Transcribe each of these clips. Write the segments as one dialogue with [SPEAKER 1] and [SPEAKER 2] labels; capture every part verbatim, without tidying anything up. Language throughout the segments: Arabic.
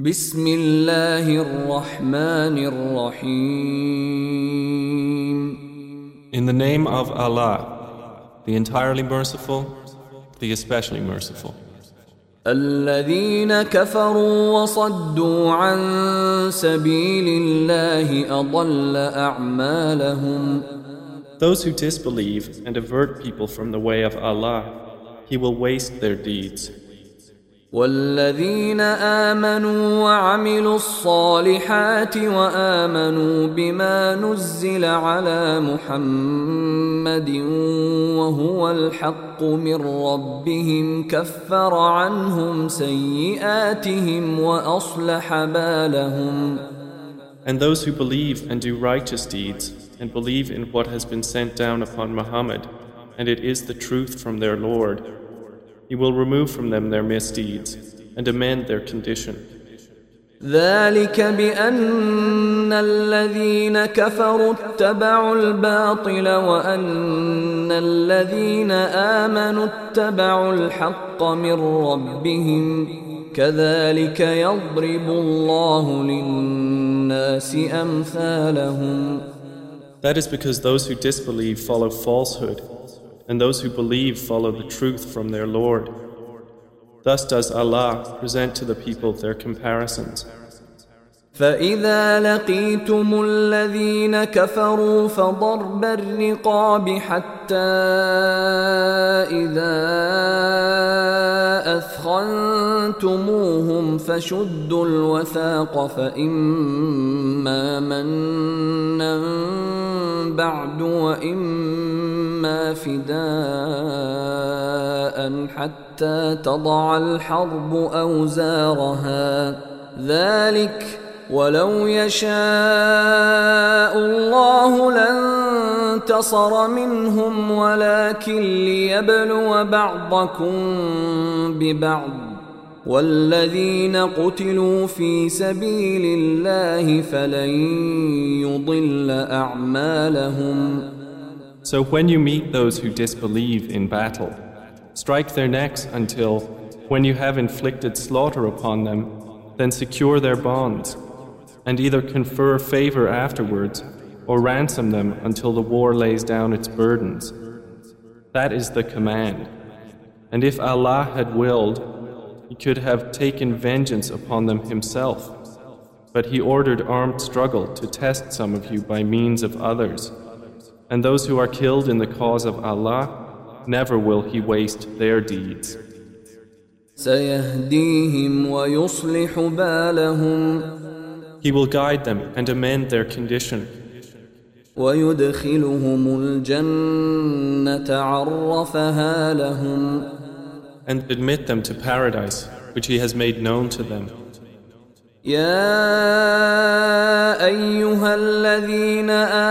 [SPEAKER 1] بسم الله الرحمن الرحيم.
[SPEAKER 2] In the name of Allah, the entirely merciful, the especially merciful.
[SPEAKER 1] الذين كفروا وصدوا عن سبيل الله أضل أعمالهم.
[SPEAKER 2] Those who disbelieve and avert people from the way of Allah, He will waste their deeds.
[SPEAKER 1] والذين آمنوا وعملوا الصالحات وآمنوا بما نزل على محمد وهو الحق من ربهم كفر عنهم سيئاتهم وأصلح بالهم.
[SPEAKER 2] And those who believe and do righteous deeds and believe in what has been sent down upon Muhammad, and it is the truth from their Lord, He will remove from them their misdeeds and amend their condition.
[SPEAKER 1] ذلك بأن الذين كفروا اتبعوا الباطل وأن الذين آمنوا اتبعوا الحق من ربهم كذلك يضرب الله للناس أمثالهم.
[SPEAKER 2] That is because those who disbelieve follow falsehood, and those who believe follow the truth from their Lord. Thus does Allah present to the people their comparisons.
[SPEAKER 1] فإذا لقيتم الذين كفروا فضرب الرقاب حتى إذا أثخنتموهم فشدوا الوثاق فإما منا بعد وإما فداء حتى تضع الحرب أوزارها ذلك ولو يشاء الله لانتصر منهم ولكن ليبلو بعضكم ببعض والذين قتلوا في سبيل الله فلن يضل أعمالهم.
[SPEAKER 2] So when you meet those who disbelieve in battle, strike their necks until, when you have inflicted slaughter upon them, then secure their bonds, and either confer favor afterwards or ransom them until the war lays down its burdens. That is the command. And if Allah had willed, He could have taken vengeance upon them Himself. But He ordered armed struggle to test some of you by means of others. And those who are killed in the cause of Allah, never will He waste their deeds.
[SPEAKER 1] سيهديهم ويصلح بالهم.
[SPEAKER 2] He will guide them and amend their condition.
[SPEAKER 1] ويدخلهم الجنة عرفها لهم.
[SPEAKER 2] And admit them to paradise, which He has made known to them.
[SPEAKER 1] يا أيها الذين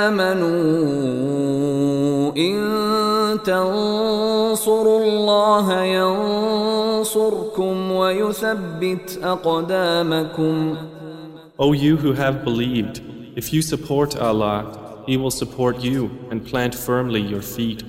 [SPEAKER 1] آمنوا إن تنصروا الله ينصركم ويثبت أقدامكم.
[SPEAKER 2] O you who have believed, if you support Allah, He will support you and plant firmly your feet.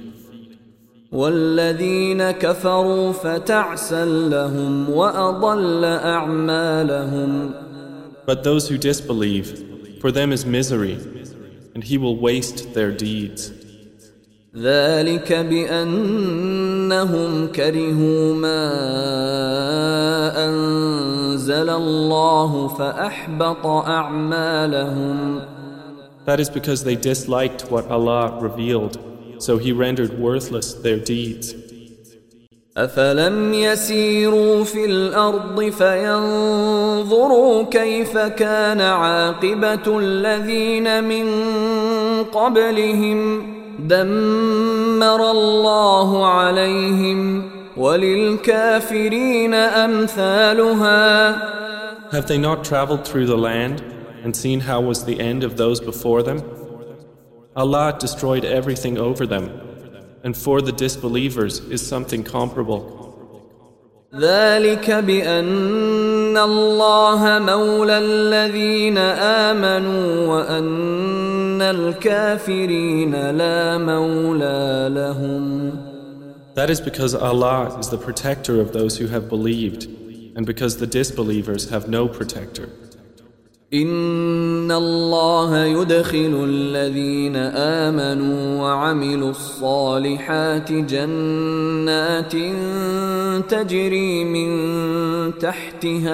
[SPEAKER 1] والذين كفروا فتعسا لهم وأضل أعمالهم.
[SPEAKER 2] But those who disbelieve, for them is misery, and He will waste their deeds.
[SPEAKER 1] ذلك بأنهم كرهوا ما أنزل الله فأحبط أعمالهم.
[SPEAKER 2] That is because they disliked what Allah revealed, so He rendered worthless their deeds.
[SPEAKER 1] أفلم يسيروا في الأرض فينظروا كيف كان عاقبة الذين من قبلهم دمر الله عليهم وللكافرين أمثالها.
[SPEAKER 2] Have they not traveled through the land and seen how was the end of those before them? Allah destroyed everything over them, and for the disbelievers is something comparable.
[SPEAKER 1] ذلك بأن الله مولى الذين آمنوا وأن الكافرين لا مولى لهم.
[SPEAKER 2] That is because Allah is the protector of those who have believed, and because the disbelievers have no protector.
[SPEAKER 1] إن الله يدخل الذين آمنوا وعملوا الصالحات جنات تجري من تحتها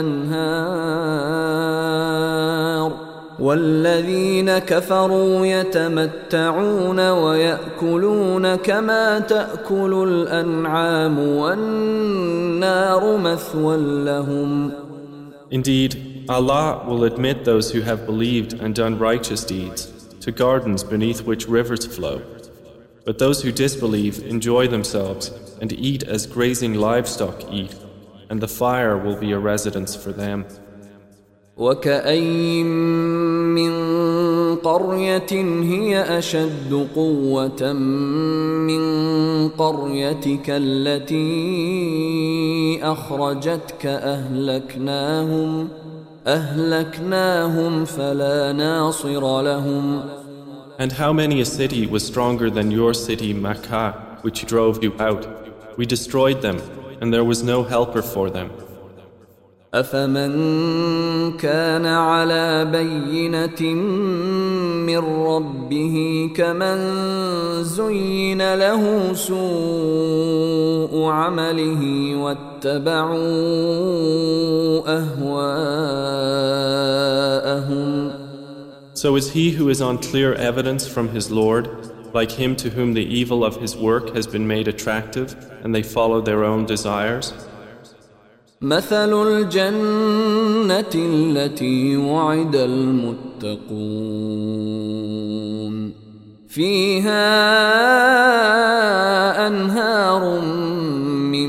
[SPEAKER 1] الأنهار والذين كفروا يتمتعون ويأكلون كما تأكل الأنعام والنار مثوى لهم.
[SPEAKER 2] Indeed, Allah will admit those who have believed and done righteous deeds to gardens beneath which rivers flow. But those who disbelieve enjoy themselves and eat as grazing livestock eat, and the fire will be a residence for them.
[SPEAKER 1] وكأين من قرية هي أشد قوة من قريتك التي أخرجتك أهلكناهم أهلكناهم فلا ناصر لهم.
[SPEAKER 2] And how many a city was stronger than your city Makkah, which drove you out? We destroyed them, and there was no helper for them.
[SPEAKER 1] أفمن كان على بينة من ربه كمن زين له سوء عمله واتبعوا أهواءهم.
[SPEAKER 2] So is he who is on clear evidence from his Lord like him to whom the evil of his work has been made attractive and they follow their own desires?
[SPEAKER 1] مثل الجنة التي وعد المتقون فيها أنهار من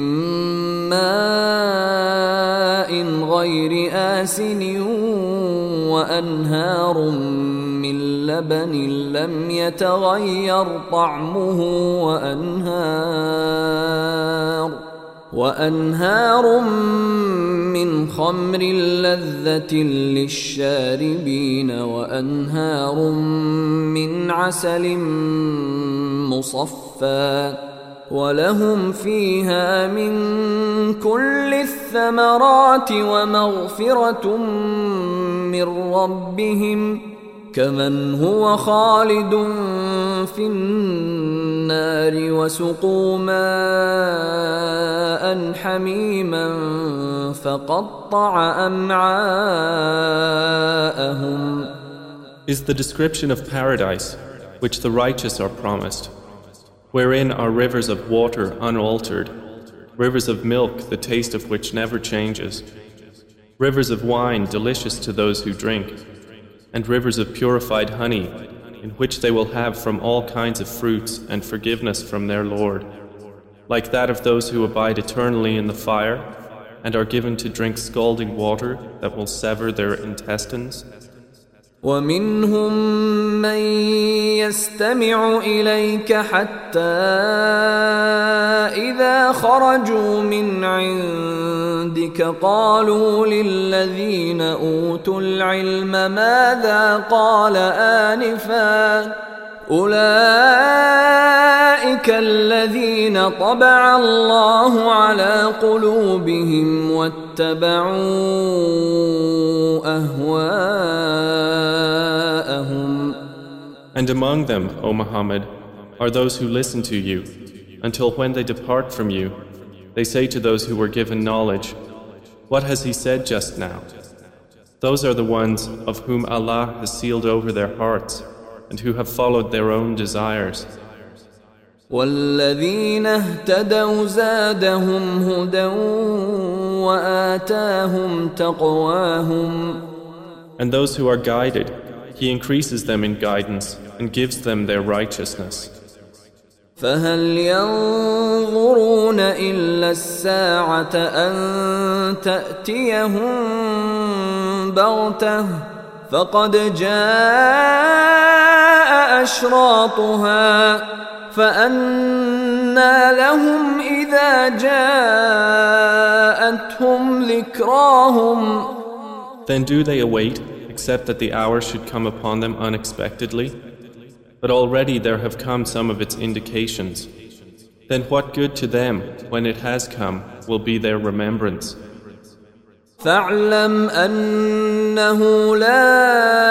[SPEAKER 1] ماء غير آسن وأنهار من لبن لم يتغير طعمه وأنهار وأنهار من خمر لذة للشاربين وأنهار من عسل مصفى ولهم فيها من كل الثمرات ومغفرة من ربهم كمن هو خالد في النار وسقوا ماء حميما فقطع أمعاءهم.
[SPEAKER 2] Is the description of paradise, which the righteous are promised, wherein are rivers of water unaltered, rivers of milk the taste of which never changes, rivers of wine delicious to those who drink, and rivers of purified honey, in which they will have from all kinds of fruits and forgiveness from their Lord, like that of those who abide eternally in the fire, and are given to drink scalding water that will sever their intestines.
[SPEAKER 1] ومنهم من يستمع إليك حتى إذا خرجوا من عندك قالوا للذين أوتوا العلم ماذا قال آنفا أولئك الذين طبع الله على قلوبهم واتبعوا أهواءهم.
[SPEAKER 2] And among them, O Muhammad, are those who listen to you, until when they depart from you, they say to those who were given knowledge, "What has he said just now?" Those are the ones of whom Allah has sealed over their hearts, and who have followed their own desires.
[SPEAKER 1] والذين اهتدوا زادهم هدى وآتاهم تقواهم.
[SPEAKER 2] And those who are guided, He increases them in guidance and gives them their righteousness.
[SPEAKER 1] فهل ينظرون إلا الساعة أن تأتيهم بغتة فقد جاء أشراطها فأنى لهم إذا جاءتهم ذكراهم.
[SPEAKER 2] Then do they await, except that the hour should come upon them unexpectedly? But already there have come some of its indications. Then what good to them, when it has come, will be their remembrance?
[SPEAKER 1] فاعلم أنه لا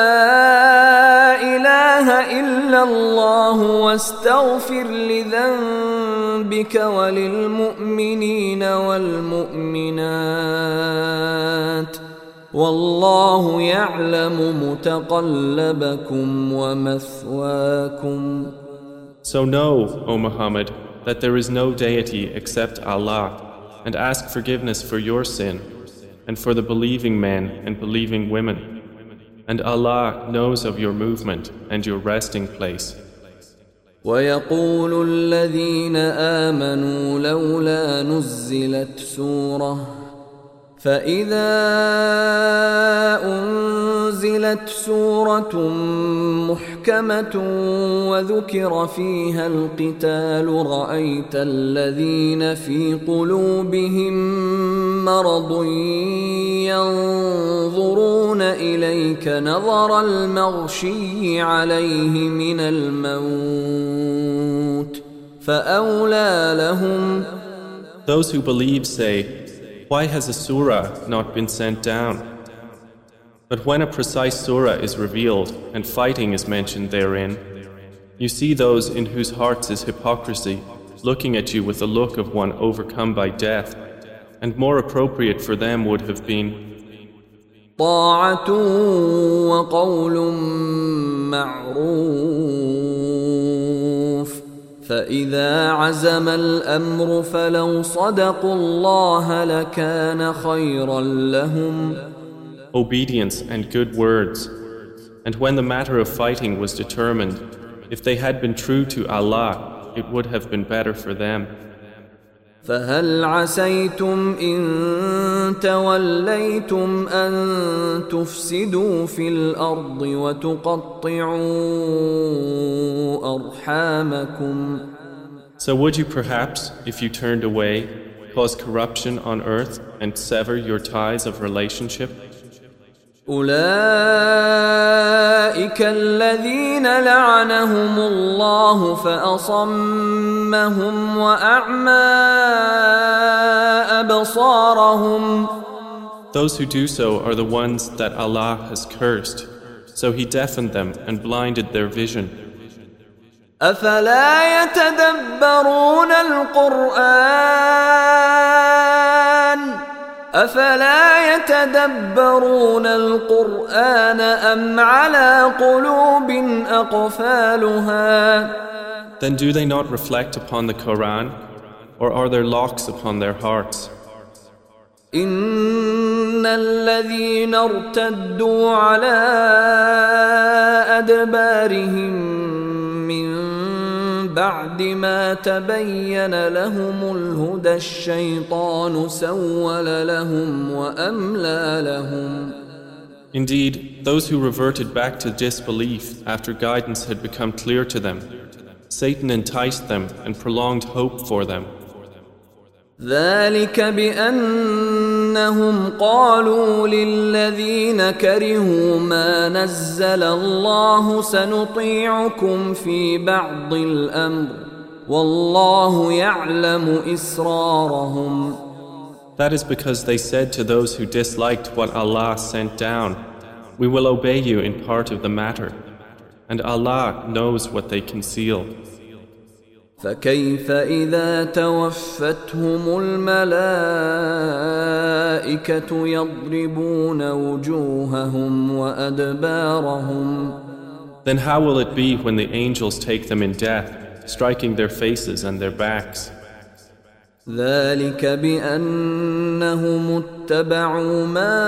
[SPEAKER 1] إله إلا الله واستغفر لذنبك وللمؤمنين والمؤمنات والله يعلم متقلبكم ومثواكم.
[SPEAKER 2] So know, O Muhammad, that there is no deity except Allah, and ask forgiveness for your sin, and for the believing men and believing women. And Allah knows of your movement and your resting place.
[SPEAKER 1] ويقول الذين آمنوا لولا نزلت سورة فإذا أنزلت سورة محكمة وذكر فيها القتال رأيت الذين في قلوبهم مرض ينظرون إليك نظر المغشي عليه من الموت فأولى لهم.
[SPEAKER 2] Those who believe say, why has a surah not been sent down? But when a precise surah is revealed and fighting is mentioned therein, you see those in whose hearts is hypocrisy looking at you with the look of one overcome by death, and more appropriate for them would have been
[SPEAKER 1] طاعة وقول معروف فإذا عزم الأمر فلو صدقوا الله لكان خيرا لهم.
[SPEAKER 2] Obedience and good words. And when the matter of fighting was determined, if they had been true to Allah, it would have been better for them.
[SPEAKER 1] فهل عسيتم إن توليتم أن تفسدوا في الأرض وتقطعوا أرحامكم.
[SPEAKER 2] So would you perhaps, if you turned away, cause corruption on earth and sever your ties of relationship?
[SPEAKER 1] أولئك الذين لعنهم الله فأصمهم وأعمى أبصارهم.
[SPEAKER 2] Those who do so are the ones that Allah has cursed, so He deafened them and blinded their vision.
[SPEAKER 1] أفلا يتدبرون القرآن أفلا يتدبرون القرآن أم على قلوب أقفالها.
[SPEAKER 2] Then do they not reflect upon the Quran, or are there locks upon their hearts?
[SPEAKER 1] إن الذين ارتدوا على أدبارهم من بعد ما تبين لهم الهدى الشيطان سول لهم وأملى لهم.
[SPEAKER 2] Indeed, those who reverted back to disbelief after guidance had become clear to them, Satan enticed them and prolonged hope for them.
[SPEAKER 1] ذلك بأنهم قالوا للذين كرهوا ما نزل الله سنطيعكم في بعض الأمر والله يعلم إسرارهم.
[SPEAKER 2] That is because they said to those who disliked what Allah sent down, we will obey you in part of the matter, and Allah knows what they conceal.
[SPEAKER 1] فكيف إذا توفتهم الملائكة يضربون وجوههم وأدبارهم.
[SPEAKER 2] Then how will it be when the angels take them in death, striking their faces and their backs?
[SPEAKER 1] ذلك بأنهم اتبعوا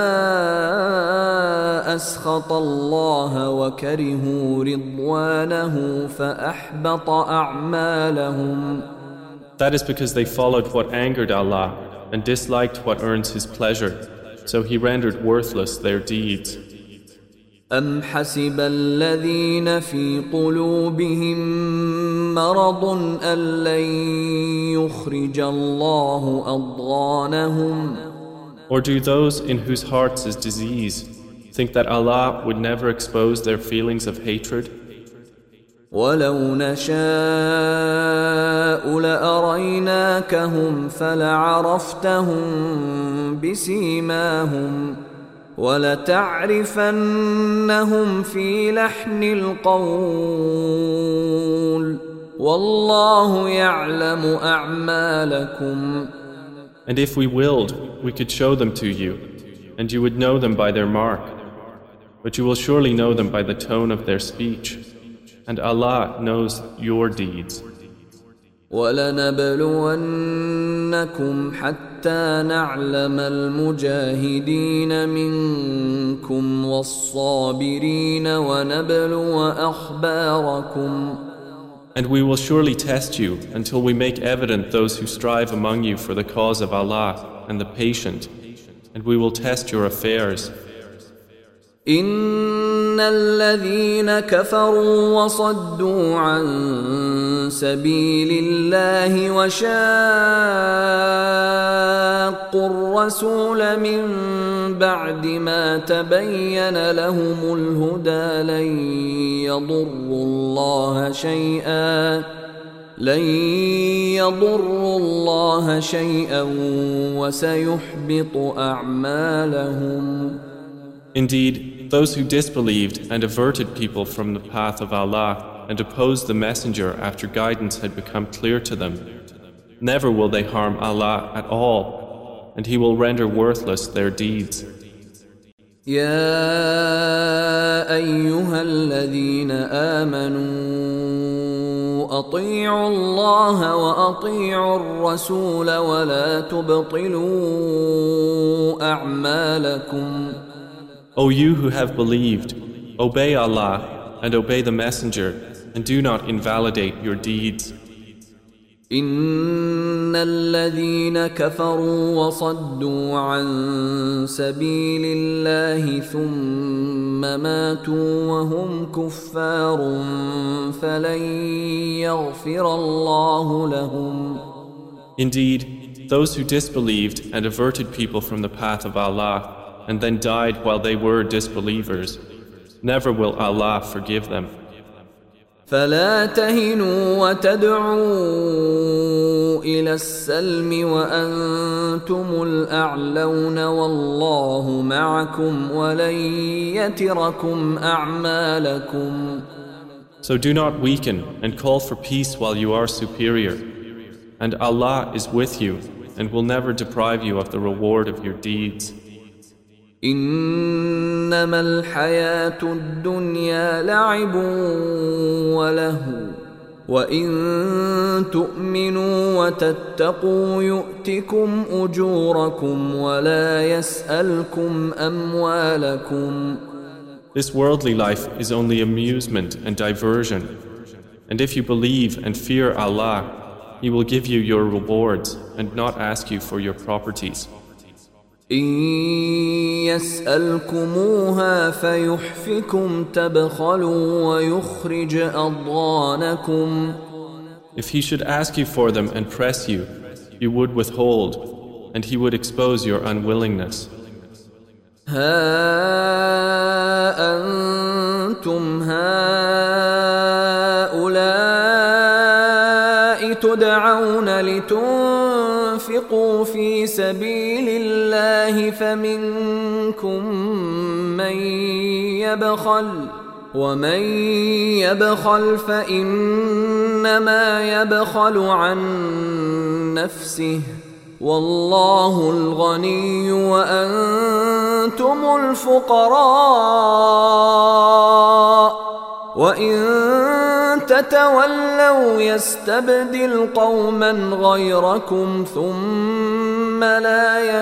[SPEAKER 1] ما أسخط الله وكرهوا رضوانه فأحبط أعمالهم.
[SPEAKER 2] That is because they followed what angered Allah and disliked what earns His pleasure, so He rendered worthless their deeds.
[SPEAKER 1] أم حسب الذين في قلوبهم مرض أن لن يخرج الله أضغانهم.
[SPEAKER 2] Or do those in whose hearts is disease think that Allah would never expose their feelings of hatred?
[SPEAKER 1] ولو نشاء لأريناكهم فلعرفتهم بسيماهم ولتعرفنهم في لحن القول والله يعلم أعمالكم.
[SPEAKER 2] And if we willed, we could show them to you, and you would know them by their mark. But you will surely know them by the tone of their speech, and Allah knows your deeds.
[SPEAKER 1] وَلَنَبْلُوَنَّكُمْ حَتَّى نَعْلَمَ الْمُجَاهِدِينَ مِنكُمْ وَالصَّابِرِينَ وَنَبْلُوَ أَخْبَارَكُمْ.
[SPEAKER 2] And we will surely test you until we make evident those who strive among you for the cause of Allah and the patient, and we will test your affairs.
[SPEAKER 1] إن الذين كفروا وصدوا عن سبيل الله وشاقوا الرسول من بعد ما تبين لهم الهدى لن يضروا الله شيئا لن يضروا الله شيئا وسيحبط أعمالهم.
[SPEAKER 2] Indeed, those who disbelieved and averted people from the path of Allah and opposed the Messenger after guidance had become clear to them, never will they harm Allah at all, and He will render worthless their deeds.
[SPEAKER 1] يا أيها الذين آمنوا أطيعوا الله وأطيعوا الرسول ولا تبطلوا أعمالكم.
[SPEAKER 2] O you who have believed, obey Allah and obey the Messenger, and do not invalidate your deeds.
[SPEAKER 1] إن الذين كفروا وصدوا عن سبيل الله ثم ماتوا وهم كفار فلن يغفر الله لهم.
[SPEAKER 2] Indeed, those who disbelieved and averted people from the path of Allah and then died while they were disbelievers, never will Allah forgive them.
[SPEAKER 1] فلا تهنوا وتدعوا إلى السلم وأنتم الأعلون والله معكم ولن يتركم أعمالكم.
[SPEAKER 2] So do not weaken and call for peace while you are superior, and Allah is with you and will never deprive you of the reward of your deeds.
[SPEAKER 1] إنما الحياة الدنيا لعب وله وإن تؤمنوا وتتقوا يؤتكم أجوركم ولا يسألكم أموالكم.
[SPEAKER 2] This worldly life is only amusement and diversion, and if you believe and fear Allah, He will give you your rewards and not ask you for your properties.
[SPEAKER 1] إن يسألكموها فيحفكم تبخلوا ويخرج أضغانكم.
[SPEAKER 2] If he should ask you for them and press you, you would withhold, and he would expose your unwillingness.
[SPEAKER 1] ها أنتم هؤلاء تدعون لتنفقوا في سبيل الله فمنكم من يبخل ومن يبخل فإنما يبخل عن نفسه والله الغني وأنتم الفقراء وإن تتولوا يستبدل قوما غيركم ثم لا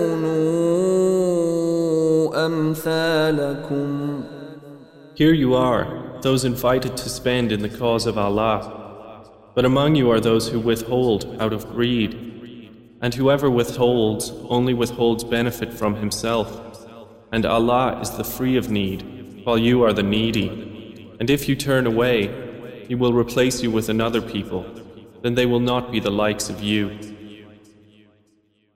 [SPEAKER 1] يكونوا أمثالكم.
[SPEAKER 2] Here you are, those invited to spend in the cause of Allah. But among you are those who withhold out of greed, and whoever withholds only withholds benefit from himself. And Allah is the free of need, while you are the needy. And if you turn away, He will replace you with another people, then they will not be the likes of you.